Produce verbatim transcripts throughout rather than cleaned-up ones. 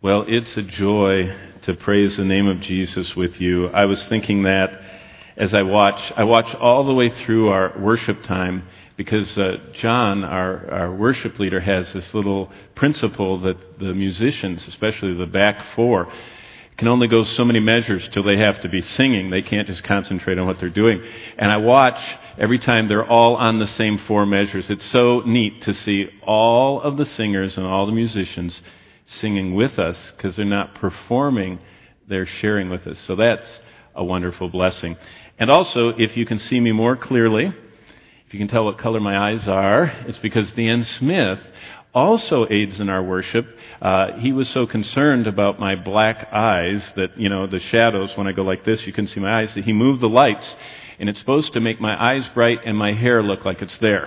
Well, it's a joy to praise the name of Jesus with you. I was thinking that as I watch, I watch all the way through our worship time because uh, John, our, our worship leader, has this little principle that the musicians, especially the back four, can only go so many measures till they have to be singing. They can't just concentrate on what they're doing. And I watch every time they're all on the same four measures. It's so neat to see all of the singers and all the musicians singing with us because they're not performing, they're sharing with us. So that's a wonderful blessing. And also, if you can see me more clearly, if you can tell what color my eyes are, it's because Dan Smith also aids in our worship. Uh, he was so concerned about my black eyes that, you know, the shadows, when I go like this, you can see my eyes, that he moved the lights, and it's supposed to make my eyes bright and my hair look like it's there.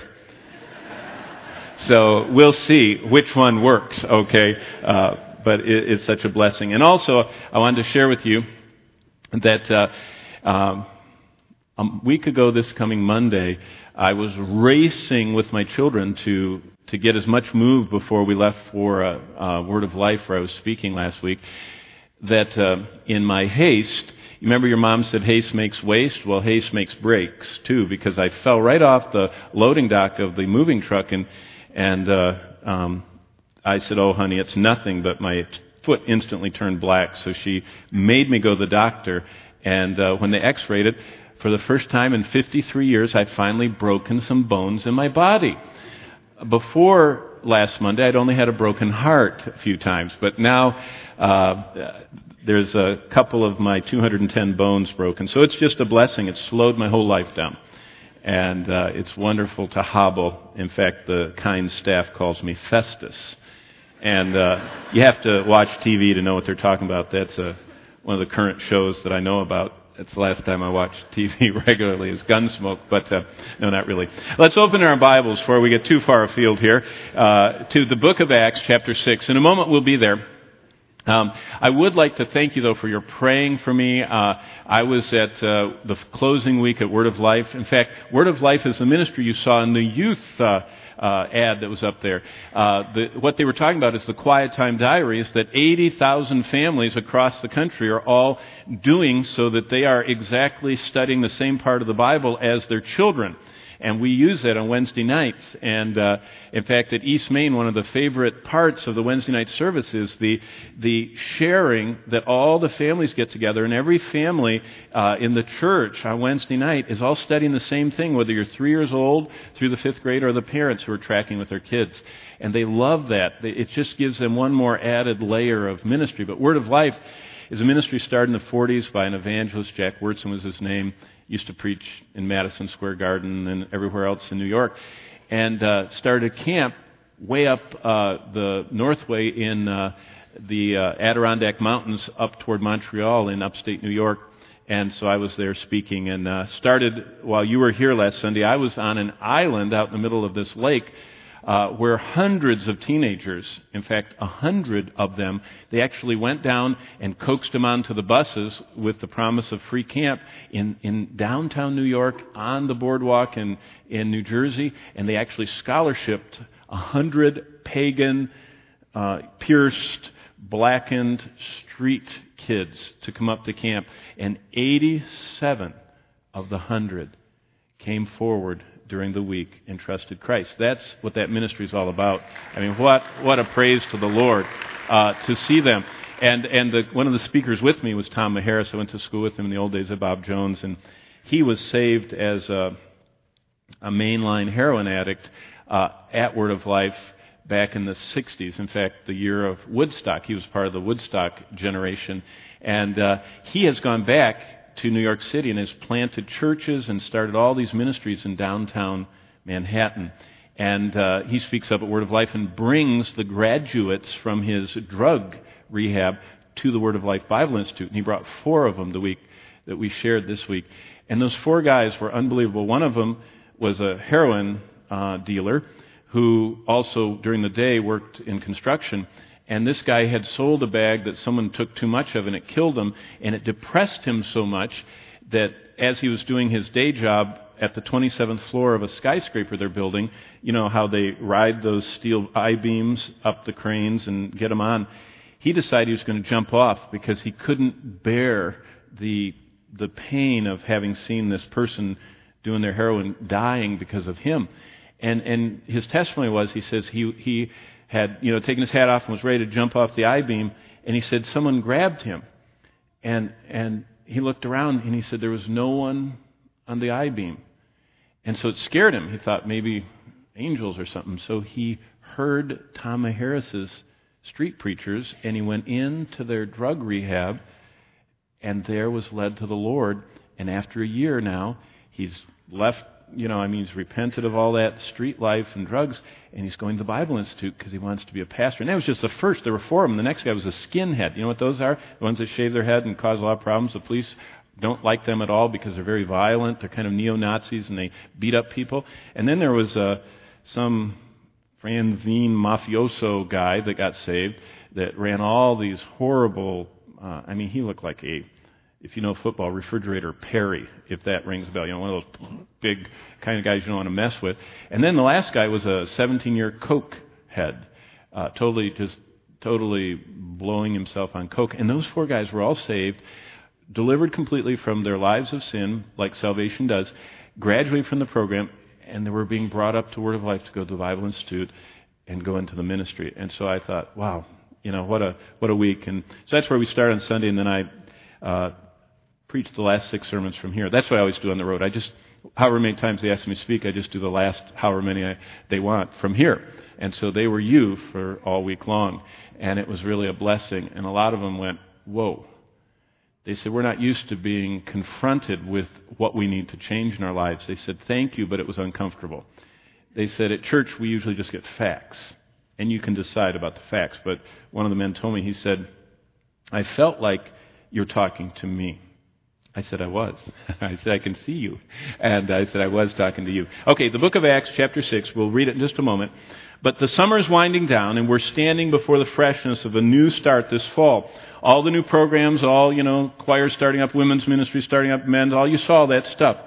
So we'll see which one works, okay? Uh, but it, it's such a blessing. And also, I wanted to share with you that uh, um, a week ago this coming Monday, I was racing with my children to to get as much moved before we left for uh, uh, Word of Life, where I was speaking last week, that uh, in my haste, you remember your mom said haste makes waste? Well, haste makes breaks, too, because I fell right off the loading dock of the moving truck, and and uh, um, I said, oh, honey, it's nothing, but my foot instantly turned black, so she made me go to the doctor, and uh, when they x-rayed it, for the first time in fifty-three years, I'd finally broken some bones in my body. Before last Monday, I'd only had a broken heart a few times, but now uh, there's a couple of my two hundred ten bones broken. So it's just a blessing. It's slowed my whole life down. And uh, it's wonderful to hobble. In fact, the kind staff calls me Festus. And uh, you have to watch T V to know what they're talking about. That's uh, one of the current shows that I know about. That's the last time I watched T V regularly is Gunsmoke, but uh, no, not really. Let's open our Bibles before we get too far afield here uh, to the book of Acts, chapter six. In a moment, we'll be there. Um, I would like to thank you, though, for your praying for me. Uh, I was at uh, the closing week at Word of Life. In fact, Word of Life is the ministry you saw in the youth uh, uh, ad that was up there. Uh, the, what they were talking about is the Quiet Time Diaries that eighty thousand families across the country are all doing so that they are exactly studying the same part of the Bible as their children. And we use that on Wednesday nights. And uh, in fact, at East Main, one of the favorite parts of the Wednesday night service is the the sharing that all the families get together. And every family uh, in the church on Wednesday night is all studying the same thing, whether you're three years old through the fifth grade or the parents who are tracking with their kids. And they love that. It just gives them one more added layer of ministry. But Word of Life is a ministry started in the forties by an evangelist. Jack Wurtson was his name. Used to preach in Madison Square Garden and everywhere else in New York, and uh, started a camp way up uh, the Northway in uh, the uh, Adirondack Mountains up toward Montreal in upstate New York. And so I was there speaking and uh, started, while you were here last Sunday, I was on an island out in the middle of this lake Uh, where hundreds of teenagers, in fact, a hundred of them, they actually went down and coaxed them onto the buses with the promise of free camp in, in downtown New York on the boardwalk in, in New Jersey, and they actually scholarshiped a hundred pagan, uh, pierced, blackened street kids to come up to camp, and eighty-seven of the hundred came forward during the week and trusted Christ. That's what that ministry is all about. I mean, what what a praise to the Lord uh, to see them. And and the, one of the speakers with me was Tom Maharis. I went to school with him in the old days of Bob Jones, and he was saved as a, a mainline heroin addict uh, at Word of Life back in the sixties. In fact, the year of Woodstock. He was part of the Woodstock generation. And uh, he has gone back to New York City and has planted churches and started all these ministries in downtown Manhattan. And uh, he speaks up at Word of Life and brings the graduates from his drug rehab to the Word of Life Bible Institute. And he brought four of them the week that we shared this week. And those four guys were unbelievable. One of them was a heroin uh, dealer who also during the day worked in construction. And this guy had sold a bag that someone took too much of, and it killed him, and it depressed him so much that as he was doing his day job at the twenty-seventh floor of a skyscraper they're building, you know how they ride those steel I-beams up the cranes and get them on, he decided he was going to jump off because he couldn't bear the the pain of having seen this person doing their heroin dying because of him. And and his testimony was, he says he he had, you know, taken his hat off and was ready to jump off the I-beam, and he said someone grabbed him. And and he looked around and he said there was no one on the I-beam. And so it scared him. He thought maybe angels or something. So he heard Tom Harris's street preachers, and he went into their drug rehab, and there was led to the Lord. And after a year now, he's left, you know, I mean, he's repented of all that street life and drugs, and he's going to the Bible Institute because he wants to be a pastor. And that was just the first. There were four of them. The next guy was a skinhead. You know what those are? The ones that shave their head and cause a lot of problems. The police don't like them at all because they're very violent. They're kind of neo-Nazis, and they beat up people. And then there was uh, some Franzine mafioso guy that got saved that ran all these horrible, uh, I mean, he looked like a, if you know football, refrigerator Perry, if that rings a bell. You know, one of those big kind of guys you don't want to mess with. And then the last guy was a seventeen-year coke head, uh, totally just totally blowing himself on coke. And those four guys were all saved, delivered completely from their lives of sin, like salvation does, graduated from the program, and they were being brought up to Word of Life to go to the Bible Institute and go into the ministry. And so I thought, wow, you know, what a what a week. And so that's where we start on Sunday, and then I uh, preach the last six sermons from here. That's what I always do on the road. I just, however many times they ask me to speak, I just do the last however many I, they want from here. And so they were you for all week long. And it was really a blessing. And a lot of them went, whoa. They said, we're not used to being confronted with what we need to change in our lives. They said, thank you, but it was uncomfortable. They said, at church, we usually just get facts, and you can decide about the facts. But one of the men told me, he said, I felt like you're talking to me. I said, I was. I said, I can see you. And I said, I was talking to you. Okay, the book of Acts, chapter six, we'll read it in just a moment. But the summer is winding down, and we're standing before the freshness of a new start this fall. All the new programs, all, you know, choirs starting up, women's ministry starting up, men's, all you saw that stuff.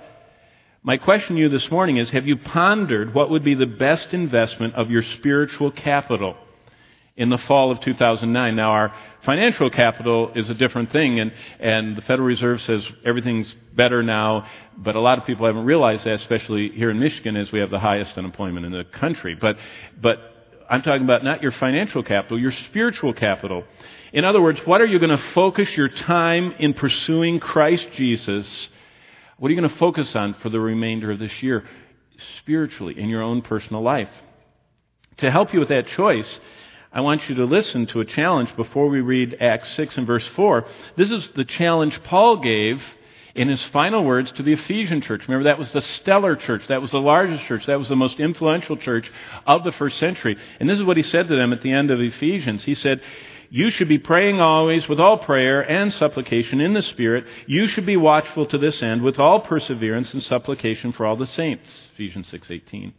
My question to you this morning is, have you pondered what would be the best investment of your spiritual capital in the fall of two thousand nine? Now, our financial capital is a different thing, and, and the Federal Reserve says everything's better now, but a lot of people haven't realized that, especially here in Michigan, as we have the highest unemployment in the country. But, but I'm talking about not your financial capital, your spiritual capital. In other words, what are you going to focus your time in pursuing Christ Jesus? What are you going to focus on for the remainder of this year spiritually in your own personal life? To help you with that choice, I want you to listen to a challenge before we read Acts six and verse four. This is the challenge Paul gave in his final words to the Ephesian church. Remember, that was the stellar church. That was the largest church. That was the most influential church of the first century. And this is what he said to them at the end of Ephesians. He said, you should be praying always with all prayer and supplication in the Spirit. You should be watchful to this end with all perseverance and supplication for all the saints. Ephesians six eighteen.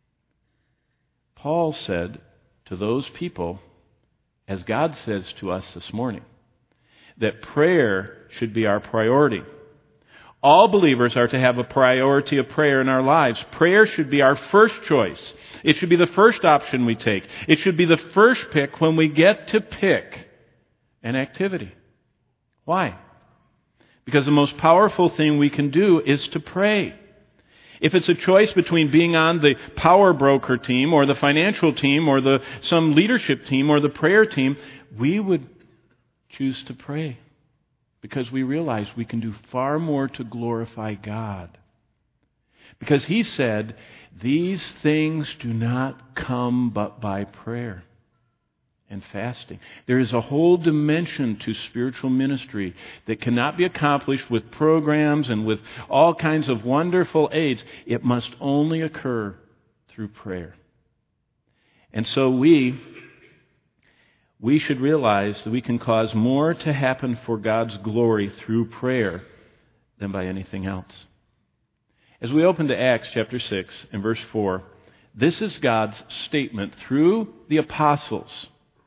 Paul said to those people, as God says to us this morning, that prayer should be our priority. All believers are to have a priority of prayer in our lives. Prayer should be our first choice. It should be the first option we take. It should be the first pick when we get to pick an activity. Why? Because the most powerful thing we can do is to pray. If it's a choice between being on the power broker team or the financial team or the some leadership team or the prayer team, we would choose to pray. Because we realize we can do far more to glorify God. Because He said, these things do not come but by prayer and fasting. There is a whole dimension to spiritual ministry that cannot be accomplished with programs and with all kinds of wonderful aids. It must only occur through prayer. And so we... We should realize that we can cause more to happen for God's glory through prayer than by anything else. As we open to Acts chapter six and verse four, this is God's statement through the apostles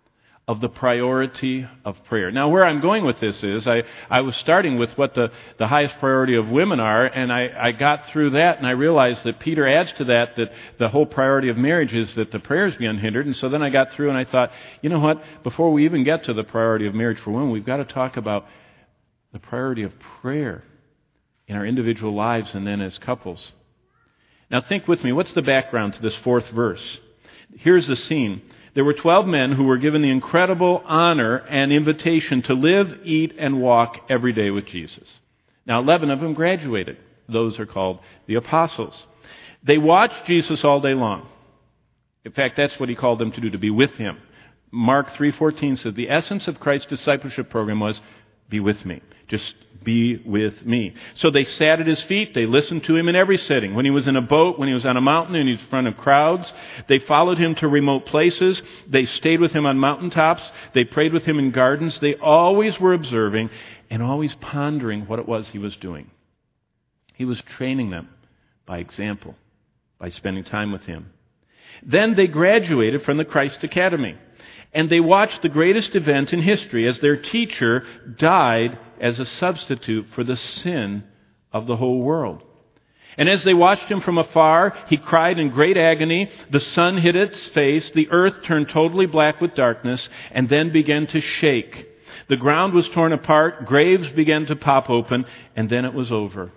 of the priority of prayer. Now, where I'm going with this is, I, I was starting with what the, the highest priority of women are, and I, I got through that, and I realized that Peter adds to that that the whole priority of marriage is that the prayers be unhindered. And so then I got through and I thought, you know what, before we even get to the priority of marriage for women, we've got to talk about the priority of prayer in our individual lives and then as couples. Now think with me, what's the background to this fourth verse? Here's the scene. There were twelve men who were given the incredible honor and invitation to live, eat, and walk every day with Jesus. Now, eleven of them graduated. Those are called the apostles. They watched Jesus all day long. In fact, that's what he called them to do, to be with him. Mark three fourteen says, the essence of Christ's discipleship program was, be with me. Just be with me. So they sat at his feet. They listened to him in every setting. When he was in a boat, when he was on a mountain, and he was in front of crowds. They followed him to remote places. They stayed with him on mountaintops. They prayed with him in gardens. They always were observing and always pondering what it was he was doing. He was training them by example, by spending time with him. Then they graduated from the Christ Academy. And they watched the greatest event in history as their teacher died as a substitute for the sin of the whole world. And as they watched him from afar, he cried in great agony. The sun hid its face. The earth turned totally black with darkness and then began to shake. The ground was torn apart. Graves began to pop open. And then it was over.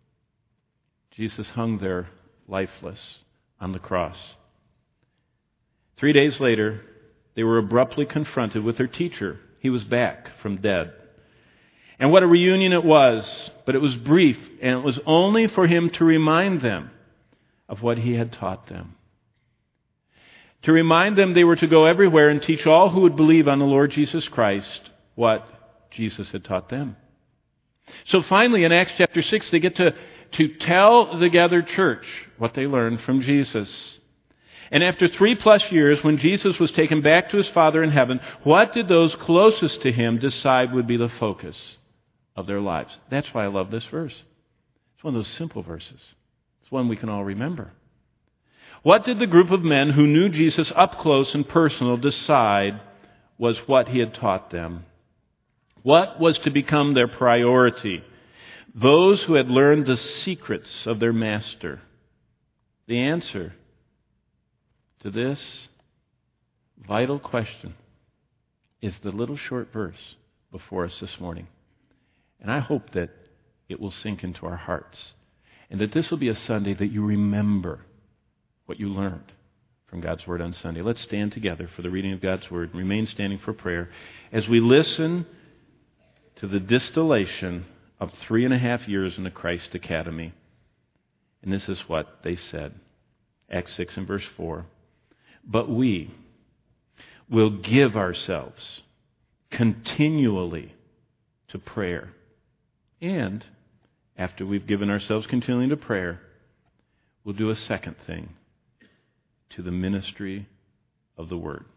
Jesus hung there lifeless on the cross. Three days later, they were abruptly confronted with their teacher. He was back from dead. And what a reunion it was, but it was brief, and it was only for him to remind them of what he had taught them. To remind them they were to go everywhere and teach all who would believe on the Lord Jesus Christ what Jesus had taught them. So finally, in Acts chapter six, they get to, to tell the gathered church what they learned from Jesus. And after three plus years, when Jesus was taken back to his Father in heaven, what did those closest to him decide would be the focus of their lives? That's why I love this verse. It's one of those simple verses. It's one we can all remember. What did the group of men who knew Jesus up close and personal decide was what he had taught them? What was to become their priority? Those who had learned the secrets of their master. The answer to this vital question is the little short verse before us this morning. And I hope that it will sink into our hearts and that this will be a Sunday that you remember what you learned from God's Word on Sunday. Let's stand together for the reading of God's Word and remain standing for prayer as we listen to the distillation of three and a half years in the Christ Academy. And this is what they said. Acts six and verse four. But we will give ourselves continually to prayer. And after we've given ourselves continually to prayer, we'll do a second thing, to the ministry of the Word.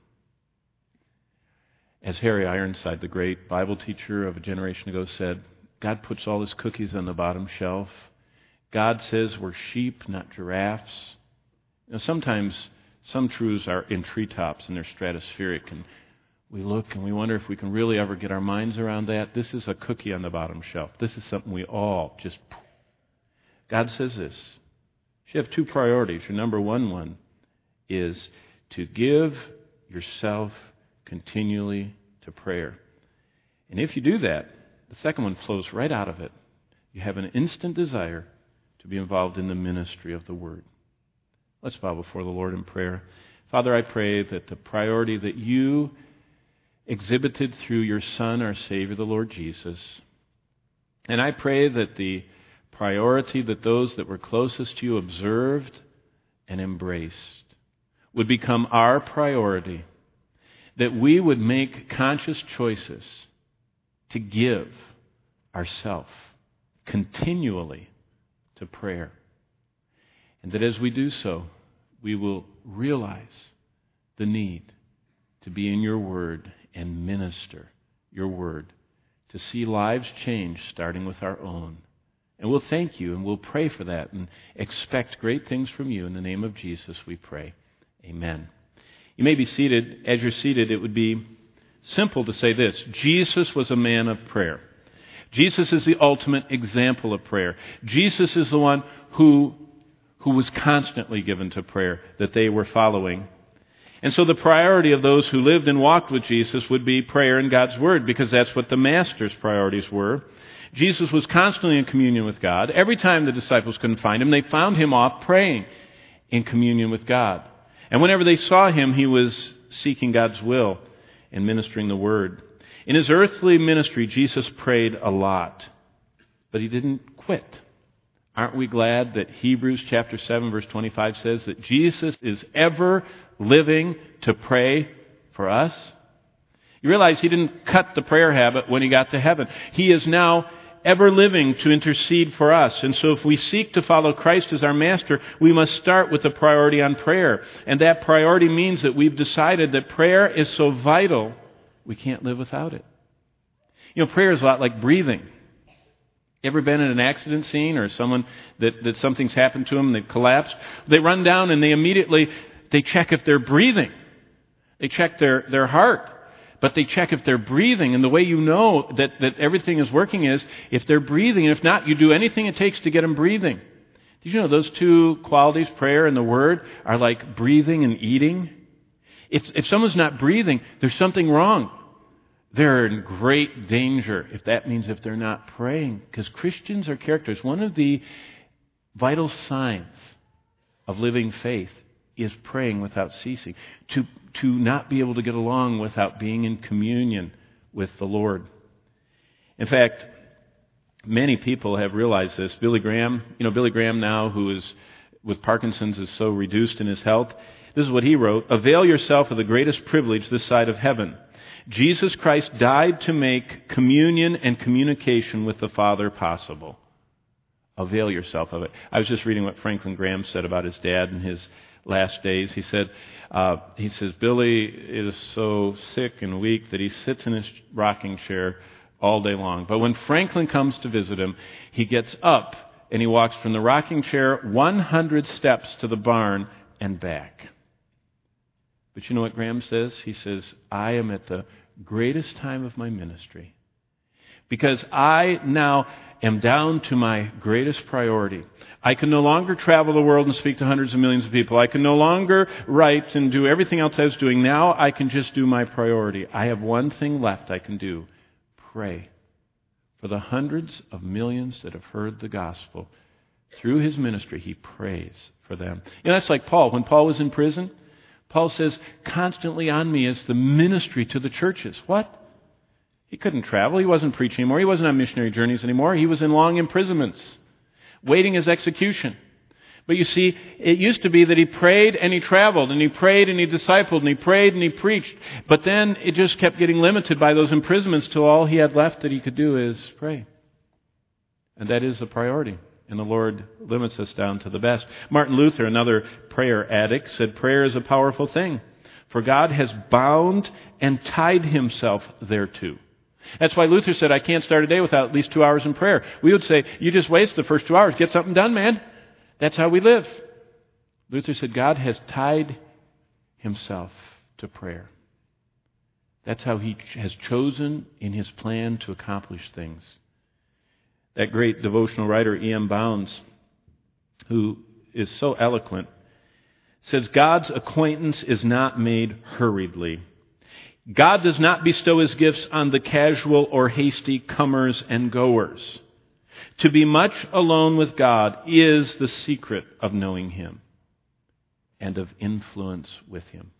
As Harry Ironside, the great Bible teacher of a generation ago, said, God puts all his cookies on the bottom shelf. God says we're sheep, not giraffes. You know, sometimes some truths are in treetops and they're stratospheric, and we look and we wonder if we can really ever get our minds around that. This is a cookie on the bottom shelf. This is something we all just... God says this. You have two priorities. Your number one one is to give yourself continually to prayer. And if you do that, the second one flows right out of it. You have an instant desire to be involved in the ministry of the Word. Let's bow before the Lord in prayer. Father, I pray that the priority that you exhibited through your Son, our Savior, the Lord Jesus, and I pray that the priority that those that were closest to you observed and embraced would become our priority, that we would make conscious choices to give ourselves continually to prayer. And that as we do so, we will realize the need to be in your Word and minister your Word, to see lives change starting with our own. And we'll thank you and we'll pray for that and expect great things from you. In the name of Jesus we pray. Amen. You may be seated. As you're seated, it would be simple to say this: Jesus was a man of prayer. Jesus is the ultimate example of prayer. Jesus is the one who, who was constantly given to prayer that they were following. And so the priority of those who lived and walked with Jesus would be prayer and God's Word, because that's what the Master's priorities were. Jesus was constantly in communion with God. Every time the disciples couldn't find him, they found him off praying in communion with God. And whenever they saw him, he was seeking God's will and ministering the Word. In his earthly ministry, Jesus prayed a lot, but he didn't quit. Aren't we glad that Hebrews chapter seven, verse twenty-five says that Jesus is ever living to pray for us? You realize he didn't cut the prayer habit when he got to heaven. He is now ever living to intercede for us. And so if we seek to follow Christ as our master, we must start with the priority on prayer. And that priority means that we've decided that prayer is so vital, we can't live without it. You know, prayer is a lot like breathing. Ever been in an accident scene or someone that, that something's happened to them, they've collapsed? They run down and they immediately, they check if they're breathing. They check their, their heart. But they check if they're breathing. And the way you know that, that everything is working is if they're breathing. And if not, you do anything it takes to get them breathing. Did you know those two qualities, prayer and the Word, are like breathing and eating? If, if someone's not breathing, there's something wrong. They're in great danger if that means if they're not praying. Because Christians are characters. One of the vital signs of living faith is praying without ceasing. To, to not be able to get along without being in communion with the Lord. In fact, many people have realized this. Billy Graham, you know, Billy Graham now, who is with Parkinson's, is so reduced in his health. This is what he wrote: "Avail yourself of the greatest privilege this side of heaven. Jesus Christ died to make communion and communication with the Father possible." Avail yourself of it. I was just reading what Franklin Graham said about his dad in his last days. He said, uh, he says, Billy is so sick and weak that he sits in his rocking chair all day long. But when Franklin comes to visit him, he gets up and he walks from the rocking chair one hundred steps to the barn and back. But you know what Graham says? He says, I am at the greatest time of my ministry because I now am down to my greatest priority. I can no longer travel the world and speak to hundreds of millions of people. I can no longer write and do everything else I was doing. Now I can just do my priority. I have one thing left I can do: pray for the hundreds of millions that have heard the gospel. Through his ministry, he prays for them. You know, that's like Paul. When Paul was in prison, Paul says, constantly on me is the ministry to the churches. What? He couldn't travel. He wasn't preaching anymore. He wasn't on missionary journeys anymore. He was in long imprisonments, waiting his execution. But you see, it used to be that he prayed and he traveled, and he prayed and he discipled, and he prayed and he preached. But then it just kept getting limited by those imprisonments till all he had left that he could do is pray. And that is the priority. And the Lord limits us down to the best. Martin Luther, another prayer addict, said prayer is a powerful thing, for God has bound and tied himself thereto. That's why Luther said, I can't start a day without at least two hours in prayer. We would say, you just waste the first two hours. Get something done, man. That's how we live. Luther said, God has tied himself to prayer. That's how he has chosen in his plan to accomplish things. That great devotional writer, E M Bounds, who is so eloquent, says, God's acquaintance is not made hurriedly. God does not bestow his gifts on the casual or hasty comers and goers. To be much alone with God is the secret of knowing him and of influence with him.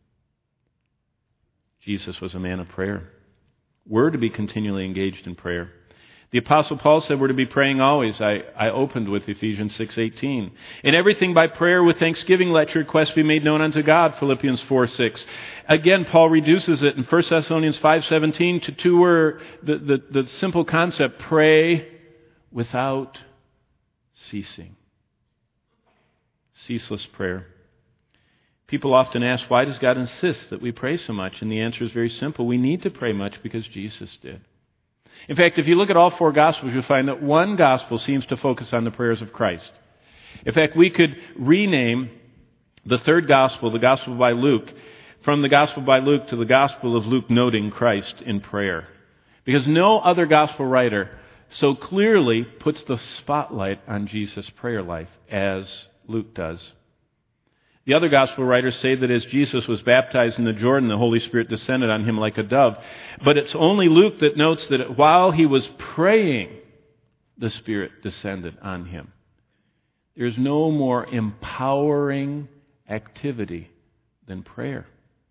Jesus was a man of prayer. We're to be continually engaged in prayer. The Apostle Paul said we're to be praying always. I, I opened with Ephesians six eighteen. In everything by prayer with thanksgiving let your requests be made known unto God, Philippians four six. Again, Paul reduces it in First Thessalonians five seventeen to two word, the, the, the simple concept, pray without ceasing. Ceaseless prayer. People often ask, why does God insist that we pray so much? And the answer is very simple. We need to pray much because Jesus did. In fact, if you look at all four Gospels, you'll find that one Gospel seems to focus on the prayers of Christ. In fact, we could rename the third Gospel, the Gospel by Luke, from the Gospel by Luke to the Gospel of Luke noting Christ in prayer. Because no other Gospel writer so clearly puts the spotlight on Jesus' prayer life as Luke does. The other Gospel writers say that as Jesus was baptized in the Jordan, the Holy Spirit descended on him like a dove. But it's only Luke that notes that while he was praying, the Spirit descended on him. There's no more empowering activity than prayer.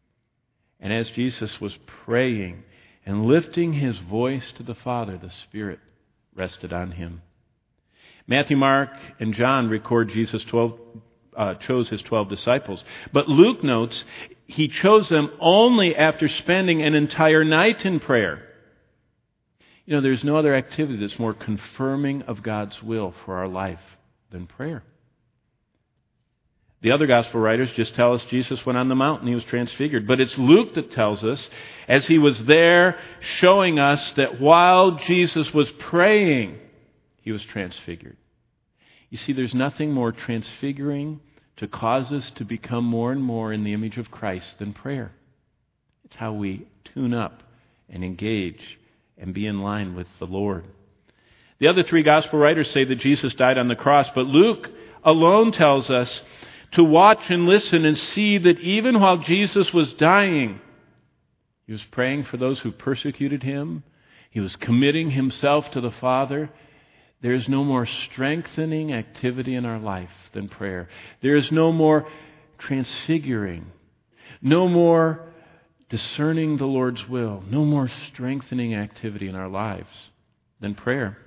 And as Jesus was praying and lifting his voice to the Father, the Spirit rested on him. Matthew, Mark, and John record Jesus twelve Uh, chose his twelve disciples. But Luke notes he chose them only after spending an entire night in prayer. You know, there's no other activity that's more confirming of God's will for our life than prayer. The other gospel writers just tell us Jesus went on the mountain, he was transfigured. But it's Luke that tells us, as he was there, showing us that while Jesus was praying, he was transfigured. You see, there's nothing more transfiguring to cause us to become more and more in the image of Christ than prayer. It's how we tune up and engage and be in line with the Lord. The other three gospel writers say that Jesus died on the cross, but Luke alone tells us to watch and listen and see that even while Jesus was dying, he was praying for those who persecuted him. He was committing himself to the Father. There is no more strengthening activity in our life than prayer. There is no more transfiguring, no more discerning the Lord's will, no more strengthening activity in our lives than prayer.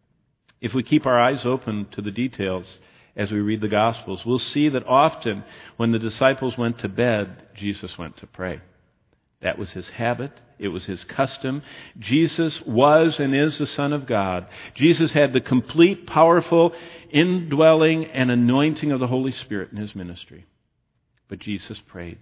If we keep our eyes open to the details as we read the Gospels, we'll see that often when the disciples went to bed, Jesus went to pray. That was his habit. It was his custom. Jesus was and is the Son of God. Jesus had the complete, powerful indwelling and anointing of the Holy Spirit in his ministry. But Jesus prayed.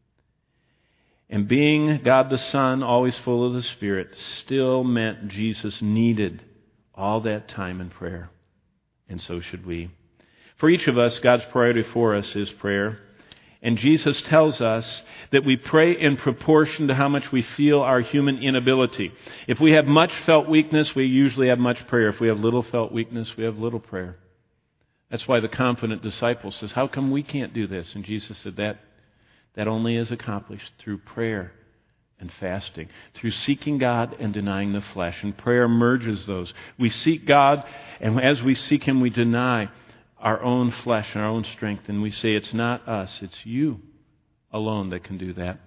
And being God the Son, always full of the Spirit, still meant Jesus needed all that time in prayer. And so should we. For each of us, God's priority for us is prayer. And Jesus tells us that we pray in proportion to how much we feel our human inability. If we have much felt weakness, we usually have much prayer. If we have little felt weakness, we have little prayer. That's why the confident disciple says, how come we can't do this? And Jesus said that that only is accomplished through prayer and fasting, through seeking God and denying the flesh. And prayer merges those. We seek God, and as we seek him, we deny our own flesh and our own strength, and we say, it's not us, it's you alone that can do that.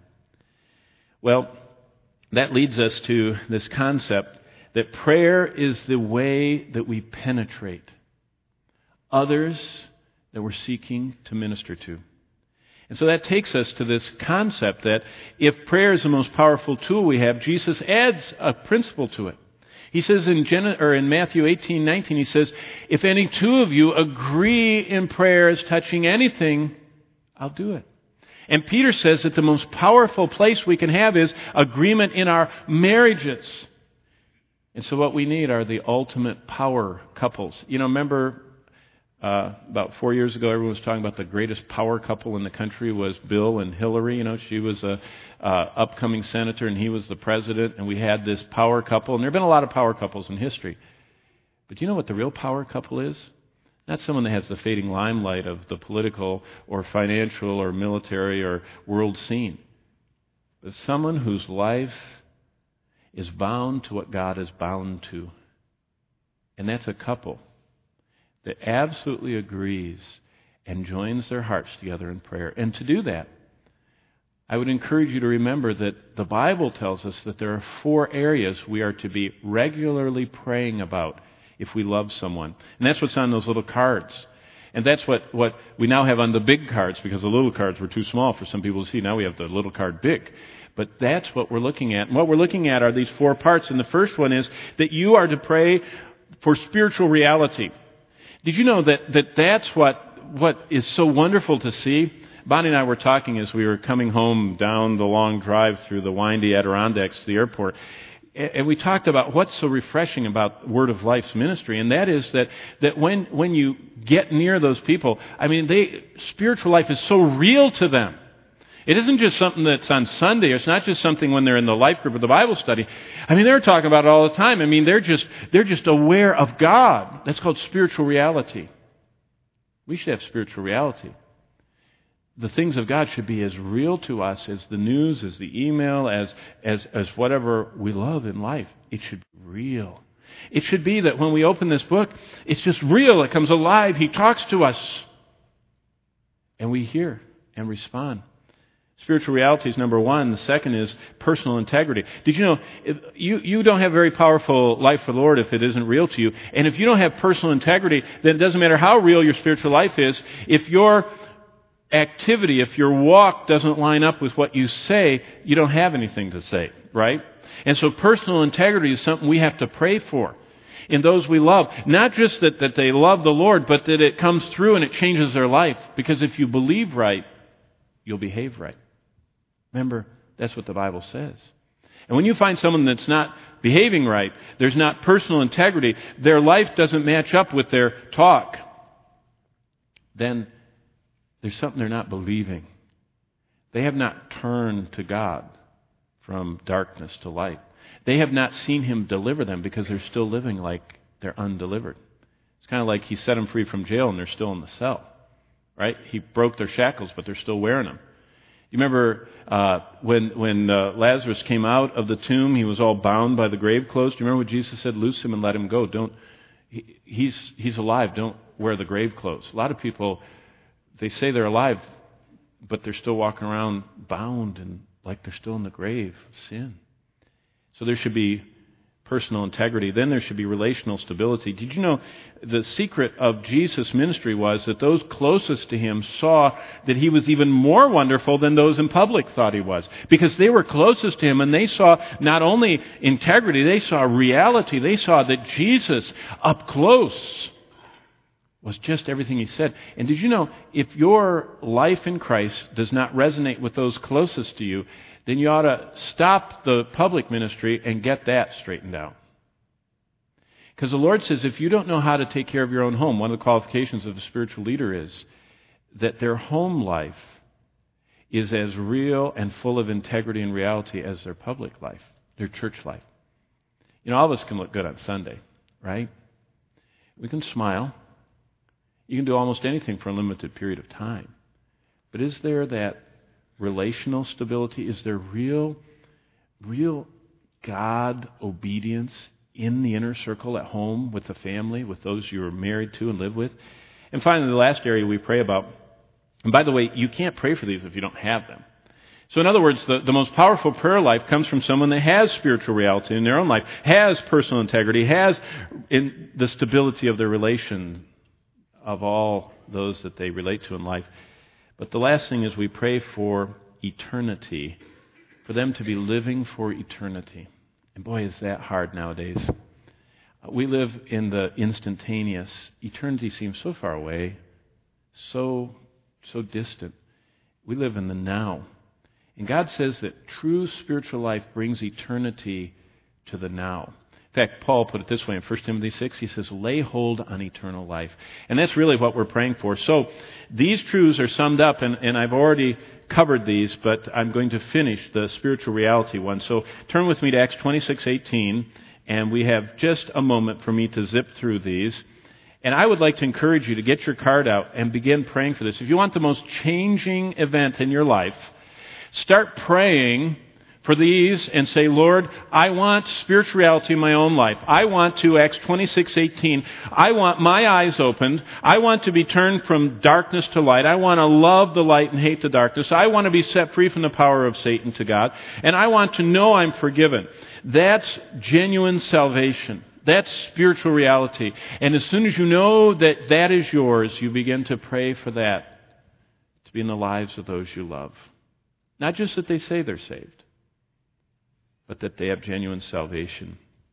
Well, that leads us to this concept that prayer is the way that we penetrate others that we're seeking to minister to. And so that takes us to this concept that if prayer is the most powerful tool we have, Jesus adds a principle to it. He says in, Gen- or in Matthew eighteen nineteen, he says, if any two of you agree in prayers touching anything, I'll do it. And Peter says that the most powerful place we can have is agreement in our marriages. And so what we need are the ultimate power couples. You know, remember uh, about four years ago, everyone was talking about the greatest power couple in the country was Bill and Hillary. You know, she was a uh, upcoming senator and he was the president, and we had this power couple. And there have been a lot of power couples in history. But do you know what the real power couple is? Not someone that has the fading limelight of the political or financial or military or world scene, but someone whose life is bound to what God is bound to. And that's a couple that absolutely agrees and joins their hearts together in prayer. And to do that, I would encourage you to remember that the Bible tells us that there are four areas we are to be regularly praying about if we love someone. And that's what's on those little cards. And that's what, what we now have on the big cards, because the little cards were too small for some people to see. Now we have the little card big. But that's what we're looking at. And what we're looking at are these four parts. And the first one is that you are to pray for spiritual reality. Did you know that, that that's what, what is so wonderful to see? Bonnie and I were talking as we were coming home down the long drive through the windy Adirondacks to the airport. And we talked about what's so refreshing about Word of Life's ministry, and that is that, that when, when you get near those people, I mean, they spiritual life is so real to them. It isn't just something that's on Sunday. It's not just something when they're in the life group or the Bible study. I mean, they're talking about it all the time. I mean, they're just they're just aware of God. That's called spiritual reality. We should have spiritual reality. The things of God should be as real to us as the news, as the email, as as as whatever we love in life. It should be real. It should be that when we open this book, it's just real. It comes alive. He talks to us. And we hear and respond. Spiritual reality is number one. The second is personal integrity. Did you know, if you, you don't have a very powerful life for the Lord if it isn't real to you. And if you don't have personal integrity, then it doesn't matter how real your spiritual life is. If your activity, if your walk doesn't line up with what you say, you don't have anything to say, right? And so personal integrity is something we have to pray for in those we love. Not just that, that they love the Lord, but that it comes through and it changes their life. Because if you believe right, you'll behave right. Remember, that's what the Bible says. And when you find someone that's not behaving right, there's not personal integrity, their life doesn't match up with their talk, then there's something they're not believing. They have not turned to God from darkness to light. They have not seen Him deliver them because they're still living like they're undelivered. It's kind of like He set them free from jail and they're still in the cell, right? He broke their shackles, but they're still wearing them. You remember uh, when when uh, Lazarus came out of the tomb, he was all bound by the grave clothes. Do you remember what Jesus said? Loose him and let him go. Don't. He, he's he's alive. Don't wear the grave clothes. A lot of people, they say they're alive, but they're still walking around bound and like they're still in the grave of sin. So there should be personal integrity. Then there should be relational stability. Did you know the secret of Jesus' ministry was that those closest to Him saw that He was even more wonderful than those in public thought He was? Because they were closest to Him and they saw not only integrity, they saw reality. They saw that Jesus up close was just everything He said. And did you know, if your life in Christ does not resonate with those closest to you, then you ought to stop the public ministry and get that straightened out. Because the Lord says if you don't know how to take care of your own home, one of the qualifications of a spiritual leader is that their home life is as real and full of integrity and reality as their public life, their church life. You know, all of us can look good on Sunday, right? We can smile. You can do almost anything for a limited period of time. But is there that relational stability? Is there real, real God obedience in the inner circle at home with the family, with those you're married to and live with? And finally, the last area we pray about, and by the way, you can't pray for these if you don't have them. So in other words, the, the most powerful prayer life comes from someone that has spiritual reality in their own life, has personal integrity, has in the stability of their relation of all those that they relate to in life. But the last thing is we pray for eternity, for them to be living for eternity. And boy, is that hard nowadays. We live in the instantaneous. Eternity seems so far away, so, so distant. We live in the now. And God says that true spiritual life brings eternity to the now. In fact, Paul put it this way in First Timothy six. He says, lay hold on eternal life. And that's really what we're praying for. So these truths are summed up, and, and I've already covered these, but I'm going to finish the spiritual reality one. So turn with me to Acts twenty-six eighteen, and we have just a moment for me to zip through these. And I would like to encourage you to get your card out and begin praying for this. If you want the most changing event in your life, start praying for these and say, Lord, I want spiritual reality in my own life. I want to, Acts twenty-six eighteen, I want my eyes opened. I want to be turned from darkness to light. I want to love the light and hate the darkness. I want to be set free from the power of Satan to God. And I want to know I'm forgiven. That's genuine salvation. That's spiritual reality. And as soon as you know that that is yours, you begin to pray for that to be in the lives of those you love. Not just that they say they're saved, but that they have genuine salvation.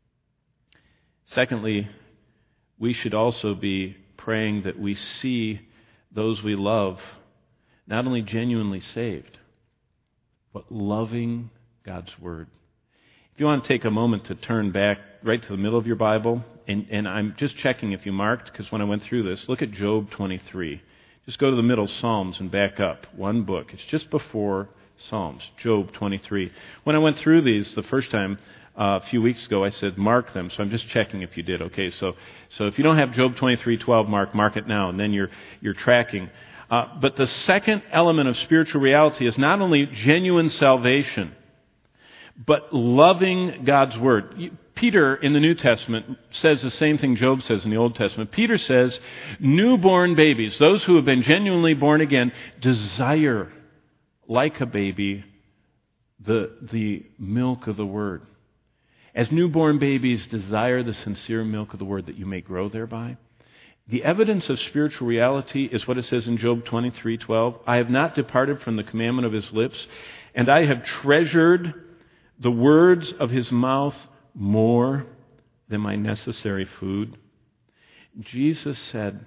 Secondly, we should also be praying that we see those we love not only genuinely saved, but loving God's Word. If you want to take a moment to turn back right to the middle of your Bible, and, and I'm just checking if you marked, because when I went through this, look at Job twenty-three. Just go to the middle, Psalms, and back up one book. It's just before Psalms. Job twenty-three. When I went through these the first time, Uh, a few weeks ago, I said, mark them. So I'm just checking if you did. Okay, so so if you don't have Job twenty-three twelve mark, mark it now, and then you're you're tracking. Uh, but the second element of spiritual reality is not only genuine salvation, but loving God's Word. Peter in the New Testament says the same thing Job says in the Old Testament. Peter says, newborn babies, those who have been genuinely born again, desire, like a baby, the the milk of the Word. As newborn babies desire the sincere milk of the Word that you may grow thereby. The evidence of spiritual reality is what it says in Job twenty-three twelve. I have not departed from the commandment of His lips, and I have treasured the words of His mouth more than my necessary food. Jesus said,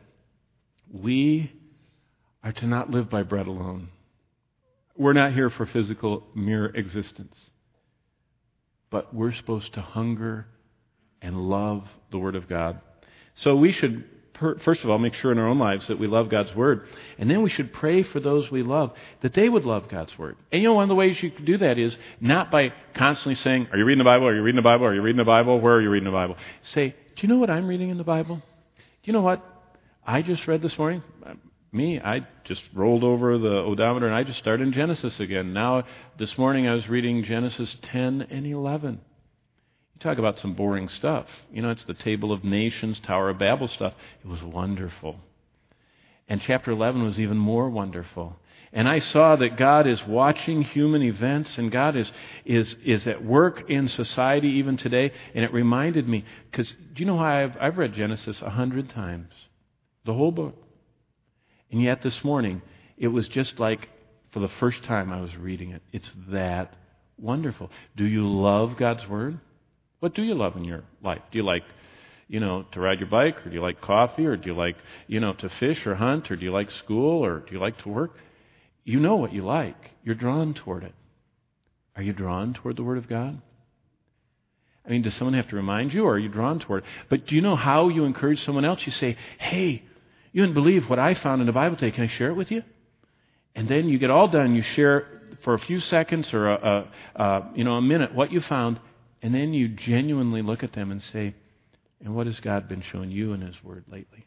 we are to not live by bread alone. We're not here for physical, mere existence. But we're supposed to hunger and love the Word of God. So we should, first of all, make sure in our own lives that we love God's Word. And then we should pray for those we love, that they would love God's Word. And you know, one of the ways you can do that is not by constantly saying, are you reading the Bible? Are you reading the Bible? Are you reading the Bible? Where are you reading the Bible? Say, do you know what I'm reading in the Bible? Do you know what I just read this morning? Me, I just rolled over the odometer and I just started in Genesis again. Now, this morning I was reading Genesis ten and eleven. You talk about some boring stuff. You know, it's the Table of Nations, Tower of Babel stuff. It was wonderful. And chapter eleven was even more wonderful. And I saw that God is watching human events and God is is is at work in society even today. And it reminded me, because do you know how I've, I've read Genesis a hundred times? The whole book. And yet this morning, it was just like for the first time I was reading it. It's that wonderful. Do you love God's Word? What do you love in your life? Do you like, you know, to ride your bike? Or do you like coffee? Or do you like, you know, to fish or hunt? Or do you like school? Or do you like to work? You know what you like. You're drawn toward it. Are you drawn toward the Word of God? I mean, does someone have to remind you, or are you drawn toward it? But do you know how you encourage someone else? You say, hey, you wouldn't believe what I found in the Bible today. Can I share it with you? And then you get all done. You share for a few seconds or a, a, a you know a minute what you found, and then you genuinely look at them and say, "And what has God been showing you in His Word lately?"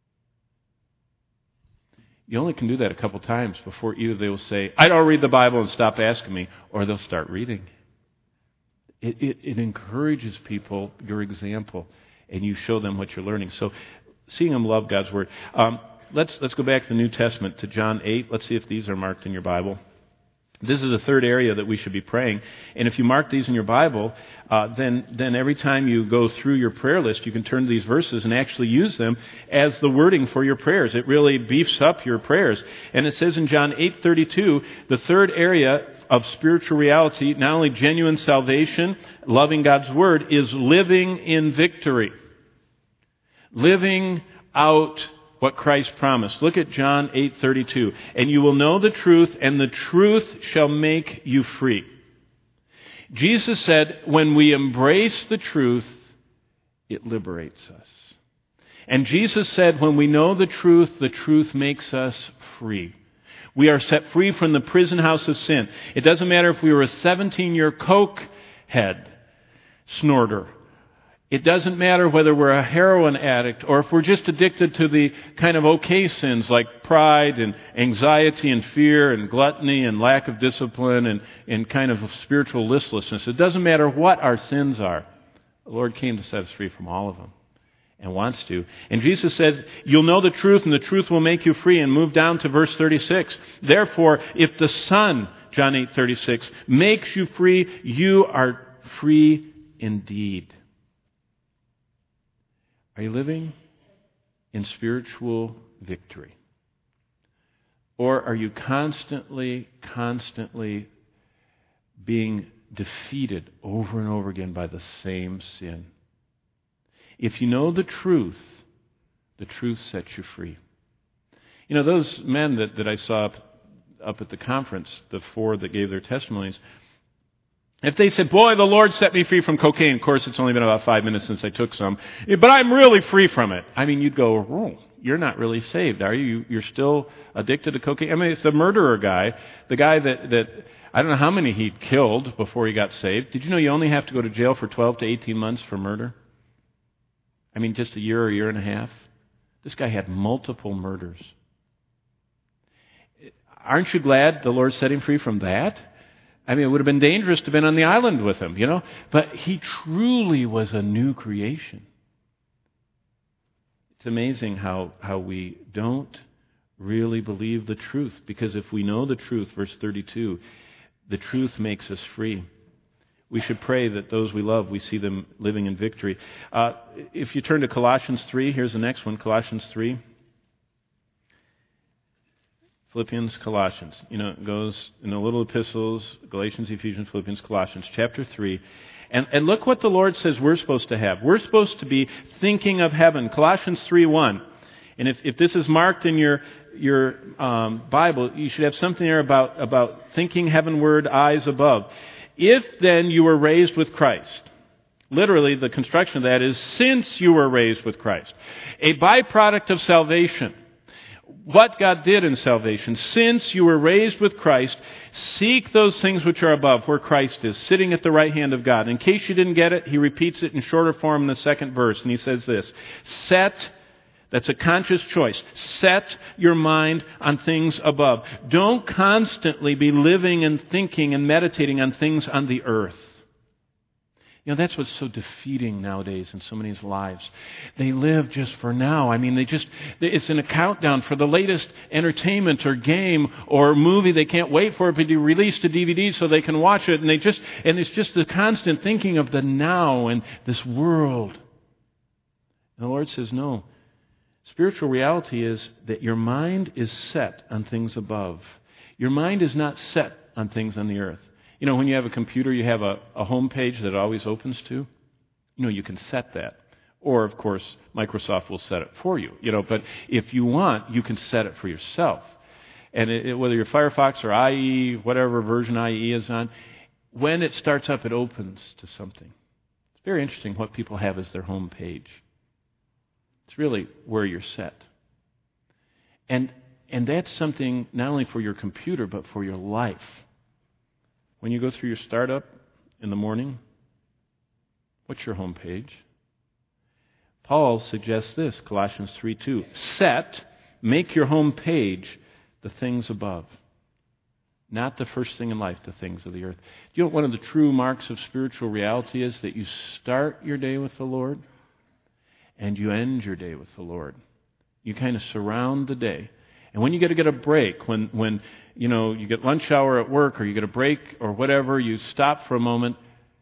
You only can do that a couple times before either they will say, "I don't read the Bible," and stop asking me, or they'll start reading. It, it, it encourages people, your example, and you show them what you're learning. So. Seeing them love God's Word. Um, let's let's go back to the New Testament, to John eight. Let's see if these are marked in your Bible. This is the third area that we should be praying. And if you mark these in your Bible, uh, then then every time you go through your prayer list, you can turn to these verses and actually use them as the wording for your prayers. It really beefs up your prayers. And it says in John eight thirty-two, the third area of spiritual reality, not only genuine salvation, loving God's Word, is living in victory. Living out what Christ promised. Look at John eight thirty-two. And you will know the truth, and the truth shall make you free. Jesus said, when we embrace the truth, it liberates us. And Jesus said, when we know the truth, the truth makes us free. We are set free from the prison house of sin. It doesn't matter if we were a seventeen-year coke head, snorter. It doesn't matter whether we're a heroin addict or if we're just addicted to the kind of okay sins like pride and anxiety and fear and gluttony and lack of discipline and, and kind of spiritual listlessness. It doesn't matter what our sins are. The Lord came to set us free from all of them and wants to. And Jesus says, you'll know the truth and the truth will make you free. And move down to verse thirty-six. Therefore, if the Son, John eight thirty-six, makes you free, you are free indeed. Are you living in spiritual victory? Or are you constantly, constantly being defeated over and over again by the same sin? If you know the truth, the truth sets you free. You know, those men that, that I saw up, up at the conference, the four that gave their testimonies, if they said, boy, the Lord set me free from cocaine. Of course, it's only been about five minutes since I took some. But I'm really free from it. I mean, you'd go, oh, you're not really saved, are you? You're still addicted to cocaine? I mean, it's the murderer guy, the guy that, that I don't know how many he'd killed before he got saved. Did you know you only have to go to jail for twelve to eighteen months for murder? I mean, just a year or a year and a half. This guy had multiple murders. Aren't you glad the Lord set him free from that? I mean, it would have been dangerous to have been on the island with him, you know? But he truly was a new creation. It's amazing how, how we don't really believe the truth. Because if we know the truth, verse thirty-two, the truth makes us free. We should pray that those we love, we see them living in victory. Uh, if you turn to Colossians three, here's the next one, Colossians three. Philippians, Colossians. You know, it goes in the little epistles, Galatians, Ephesians, Philippians, Colossians, chapter three. And, and look what the Lord says we're supposed to have. We're supposed to be thinking of heaven. Colossians three one. And if, if this is marked in your your um, Bible, you should have something there about, about thinking heavenward, eyes above. If then you were raised with Christ. Literally, the construction of that is since you were raised with Christ. A byproduct of salvation. What God did in salvation. Since you were raised with Christ, seek those things which are above, where Christ is, sitting at the right hand of God. In case you didn't get it, he repeats it in shorter form in the second verse, and he says this, set, that's a conscious choice, set your mind on things above. Don't constantly be living and thinking and meditating on things on the earth. You know, that's what's so defeating nowadays in so many lives. They live just for now. I mean, they just, it's in a countdown for the latest entertainment or game or movie. They can't wait for it to be released to D V D so they can watch it. And they just, and it's just the constant thinking of the now and this world. And the Lord says, no. Spiritual reality is that your mind is set on things above. Your mind is not set on things on the earth. You know, when you have a computer, you have a, a home page that it always opens to. You know, you can set that. Or, of course, Microsoft will set it for you. You know, but if you want, you can set it for yourself. And it, it, whether you're Firefox or I E, whatever version I E is on, when it starts up, it opens to something. It's very interesting what people have as their home page. It's really where you're set. And and that's something not only for your computer, but for your life. When you go through your startup in the morning, what's your home page? Paul suggests this, Colossians three two. Set, make your home page the things above. Not the first thing in life, the things of the earth. You know what one of the true marks of spiritual reality is? That you start your day with the Lord and you end your day with the Lord. You kind of surround the day. And when you get to get a break, when, when you know you get lunch hour at work or you get a break or whatever, you stop for a moment,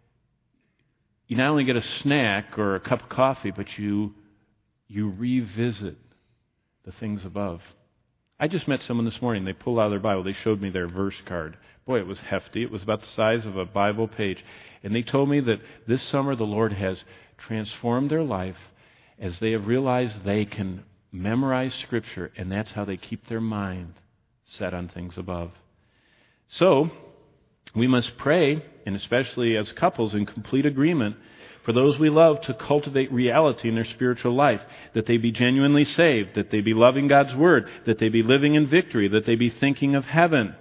you not only get a snack or a cup of coffee, but you you revisit the things above. I just met someone this morning. They pulled out their Bible. They showed me their verse card. Boy, it was hefty. It was about the size of a Bible page. And they told me that this summer the Lord has transformed their life as they have realized they can memorize Scripture, and that's how they keep their mind set on things above. So, we must pray, and especially as couples, in complete agreement for those we love to cultivate reality in their spiritual life, that they be genuinely saved, that they be loving God's Word, that they be living in victory, that they be thinking of heaven.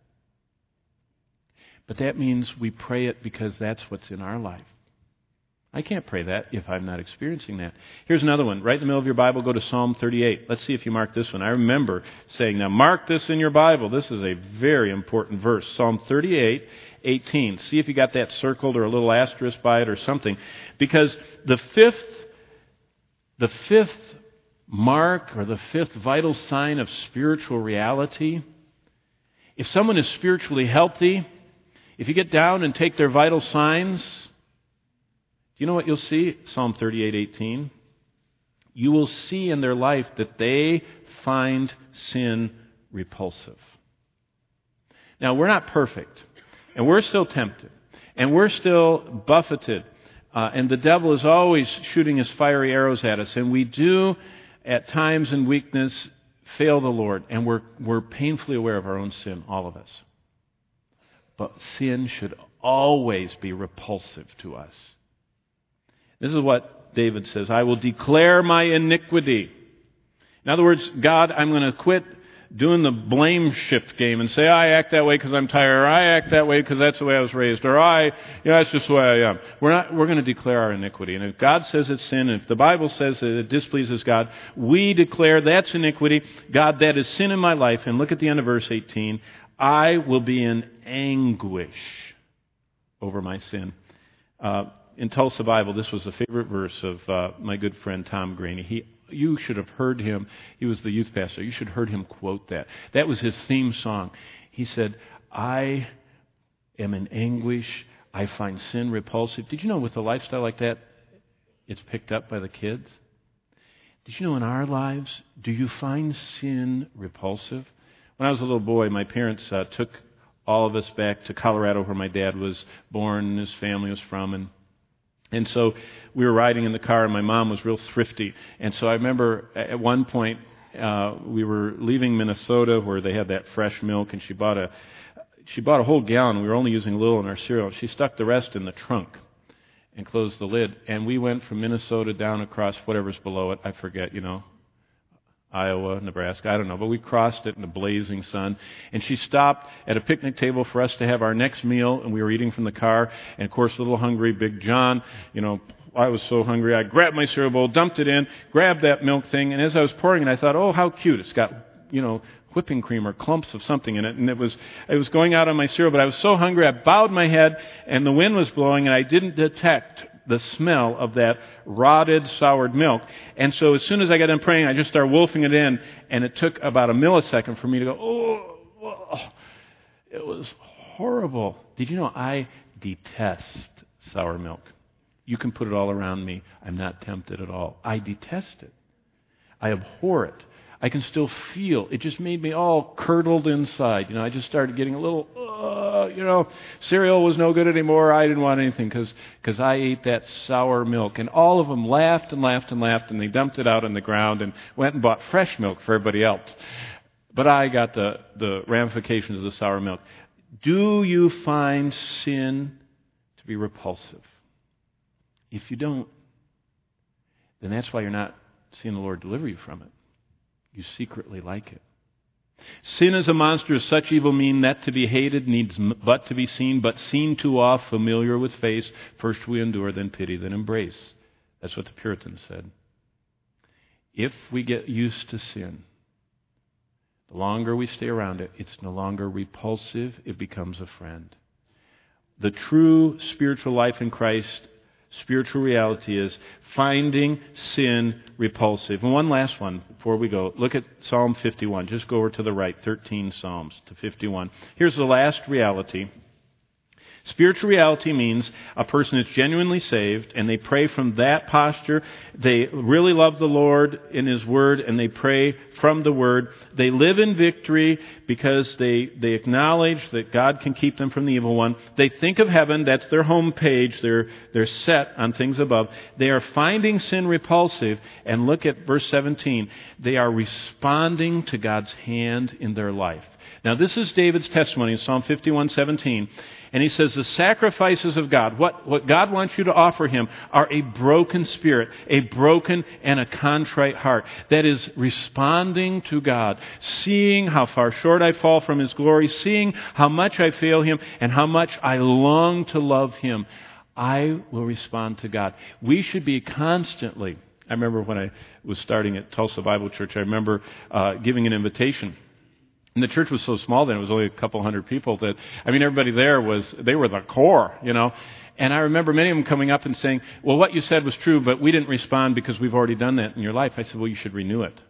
But that means we pray it because that's what's in our life. I can't pray that if I'm not experiencing that. Here's another one. Right in the middle of your Bible, go to Psalm thirty-eight. Let's see if you mark this one. I remember saying, now mark this in your Bible. This is a very important verse. Psalm thirty-eight, eighteen. See if you got that circled or a little asterisk by it or something. Because the fifth, the fifth mark or the fifth vital sign of spiritual reality, if someone is spiritually healthy, if you get down and take their vital signs, you know what you'll see? Psalm thirty-eight, eighteen. You will see in their life that they find sin repulsive. Now, we're not perfect, and we're still tempted, and we're still buffeted, uh, and the devil is always shooting his fiery arrows at us, and we do, at times in weakness, fail the Lord, and we're, we're painfully aware of our own sin, all of us. But sin should always be repulsive to us. This is what David says, I will declare my iniquity. In other words, God, I'm going to quit doing the blame shift game and say, I act that way because I'm tired, or I act that way because that's the way I was raised, or I, you know, that's just the way I am. We're not, we're going to declare our iniquity. And if God says it's sin, and if the Bible says that it displeases God, we declare that's iniquity. God, that is sin in my life. And look at the end of verse eighteen. I will be in anguish over my sin. Uh, in Tulsa Bible, this was a favorite verse of uh, my good friend Tom Graney. He You should have heard him. He was the youth pastor. You should have heard him quote that. That was his theme song. He said, I am in anguish. I find sin repulsive. Did you know with a lifestyle like that, it's picked up by the kids? Did you know in our lives, do you find sin repulsive? When I was a little boy, my parents uh, took all of us back to Colorado where my dad was born and his family was from. And And so we were riding in the car, and my mom was real thrifty. And so I remember at one point uh, we were leaving Minnesota where they had that fresh milk, and she bought a she bought a whole gallon. We were only using a little in our cereal. She stuck the rest in the trunk and closed the lid. And we went from Minnesota down across whatever's below it. I forget, you know, Iowa, Nebraska, I don't know, but we crossed it in the blazing sun. And she stopped at a picnic table for us to have our next meal, and we were eating from the car. And of course, a little hungry, Big John, you know, I was so hungry, I grabbed my cereal bowl, dumped it in, grabbed that milk thing, and as I was pouring it, I thought, oh, how cute. It's got, you know, whipping cream or clumps of something in it. And it was it was going out on my cereal, but I was so hungry, I bowed my head, and the wind was blowing, and I didn't detect the smell of that rotted, soured milk. And so as soon as I got done praying, I just started wolfing it in, and it took about a millisecond for me to go, oh, oh. It was horrible. Did you know I detest sour milk? You can put it all around me. I'm not tempted at all. I detest it. I abhor it. I can still feel. It just made me all curdled inside. You know, I just started getting a little, uh, you know, cereal was no good anymore. I didn't want anything because because I ate that sour milk. And all of them laughed and laughed and laughed, and they dumped it out on the ground and went and bought fresh milk for everybody else. But I got the, the ramifications of the sour milk. Do you find sin to be repulsive? If you don't, then that's why you're not seeing the Lord deliver you from it. You secretly like it. Sin is a monster of such evil mean that to be hated needs but to be seen, but seen too oft, familiar with face. First we endure, then pity, then embrace. That's what the Puritans said. If we get used to sin, the longer we stay around it, it's no longer repulsive, it becomes a friend. The true spiritual life in Christ, spiritual reality is finding sin repulsive. And one last one before we go. Look at Psalm fifty-one. Just go over to the right, thirteen Psalms to fifty-one. Here's the last reality. Spiritual reality means a person is genuinely saved and they pray from that posture. They really love the Lord in His Word and they pray from the Word. They live in victory because they, they acknowledge that God can keep them from the evil one. They think of heaven. That's their home page. They're, they're set on things above. They are finding sin repulsive. And look at verse seventeen. They are responding to God's hand in their life. Now this is David's testimony in Psalm fifty-one seventeen. And he says the sacrifices of God, what, what God wants you to offer Him, are a broken spirit, a broken and a contrite heart. That is responding to God, seeing how far short I fall from His glory, seeing how much I fail Him and how much I long to love Him. I will respond to God. We should be constantly, I remember when I was starting at Tulsa Bible Church, I remember uh, giving an invitation. And the church was so small then, it was only a couple hundred people that, I mean, everybody there was, they were the core, you know. And I remember many of them coming up and saying, well, what you said was true, but we didn't respond because we've already done that in your life. I said, well, you should renew it.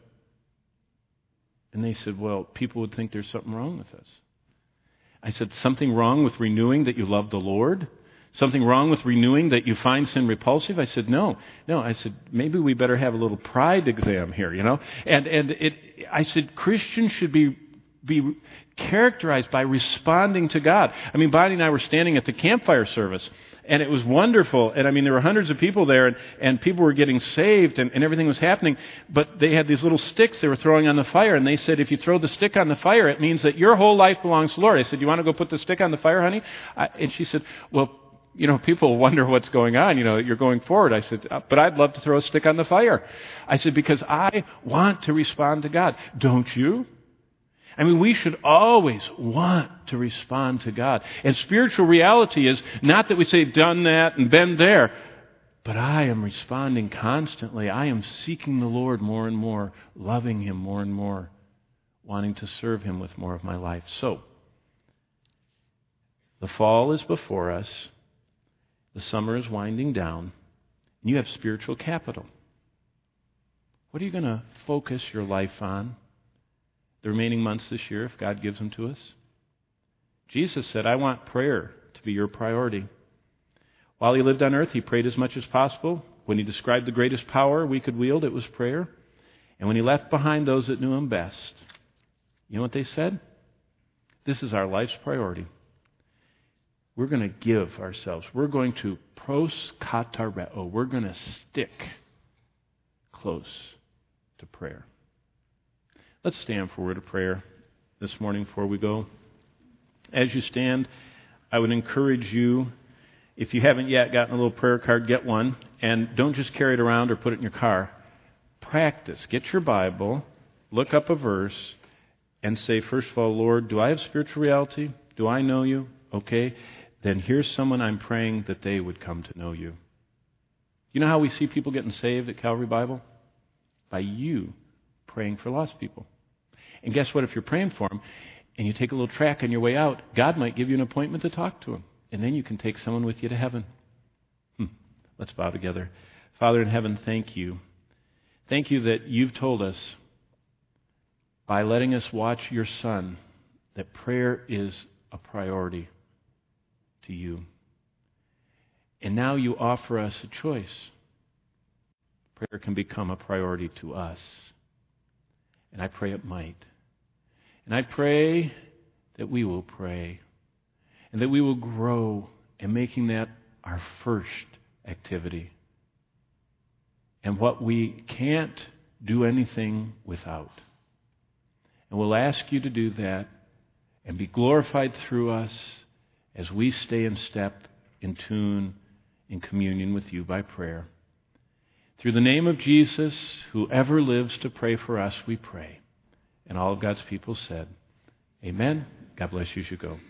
And they said, well, people would think there's something wrong with us. I said, something wrong with renewing that you love the Lord? Something wrong with renewing that you find sin repulsive? I said, no, no. I said, maybe we better have a little pride exam here, you know. And, and it, I said, Christians should be be characterized by responding to God. I mean, Bonnie and I were standing at the campfire service, and it was wonderful. And I mean, there were hundreds of people there, and, and people were getting saved, and, and everything was happening. But they had these little sticks they were throwing on the fire, and they said, if you throw the stick on the fire, it means that your whole life belongs to the Lord. I said, you want to go put the stick on the fire, honey? I, and she said, well, you know, people wonder what's going on. You know, you're going forward. I said, but I'd love to throw a stick on the fire. I said, because I want to respond to God. Don't you? I mean, we should always want to respond to God. And spiritual reality is not that we say, done that and been there, but I am responding constantly. I am seeking the Lord more and more, loving Him more and more, wanting to serve Him with more of my life. So, the fall is before us. The summer is winding down. And you have spiritual capital. What are you going to focus your life on the remaining months this year if God gives them to us? Jesus said, I want prayer to be your priority. While He lived on earth, He prayed as much as possible. When He described the greatest power we could wield, it was prayer. And when He left behind those that knew Him best, you know what they said? This is our life's priority. We're going to give ourselves. We're going to pros katareo. We're going to stick close to prayer. Let's stand for a word of prayer this morning before we go. As you stand, I would encourage you, if you haven't yet gotten a little prayer card, get one. And don't just carry it around or put it in your car. Practice. Get your Bible, look up a verse, and say, first of all, Lord, do I have spiritual reality? Do I know You? Okay. Then here's someone I'm praying that they would come to know You. You know how we see people getting saved at Calvary Bible? By you praying for lost people. And guess what? If you're praying for them and you take a little track on your way out, God might give you an appointment to talk to them. And then you can take someone with you to heaven. Hmm. Let's bow together. Father in heaven, thank You. Thank You that You've told us by letting us watch Your Son that prayer is a priority to You. And now You offer us a choice. Prayer can become a priority to us. And I pray it might. And I pray that we will pray. And that we will grow in making that our first activity. And what we can't do anything without. And we'll ask You to do that and be glorified through us as we stay in step, in tune, in communion with You by prayer. Through the name of Jesus, whoever lives to pray for us, we pray. And all of God's people said, Amen. God bless you as you go.